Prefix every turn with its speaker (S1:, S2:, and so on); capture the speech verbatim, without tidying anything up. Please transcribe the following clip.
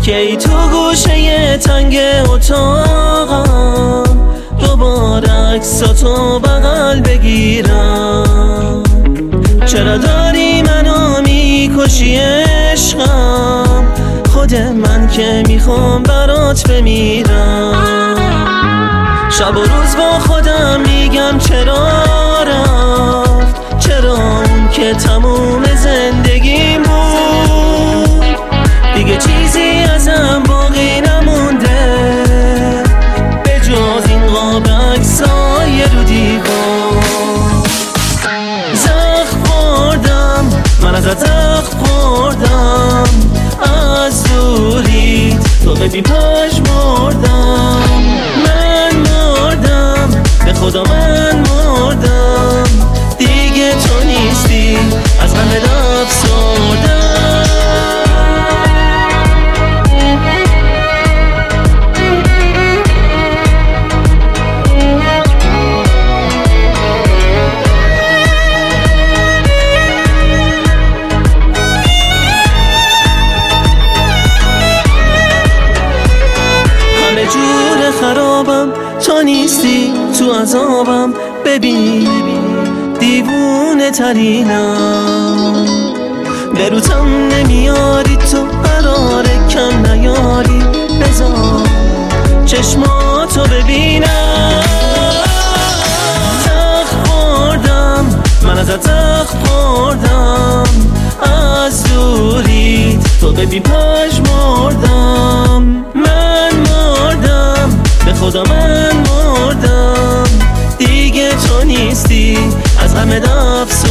S1: که ای تو گوشه تنگ اتاقم دوباره عکساتو بغل بگیرم. چرا داری منو میکشی عشقم؟ خود من که میخوام برات بمیرم. شب و روز با خودم میگم چرا رفت، چرا اون که تموم زندگیم بود دیگه چیزی ازم باقی نمونده به جز این قاب عکسای رو دیوار. زخم خوردم من ازت، زخم خوردم از دوریت، تو به بی پاش مردم. من مردم به خدا، من مردم دیگه تو نیستی، از غمت افسردم. خرابم تو نیستی، تو عذابم ببین دیوونه ترینم. بروتم نمیاری تو قرار کم نیاری، بذار چشماتو ببینم. زخم خوردم من ازت، زخم خوردم از دوریت، تو به بی پاش مردم. من مردم به خدا، من مردم دیگه تو نیستی، از غمت افسردم.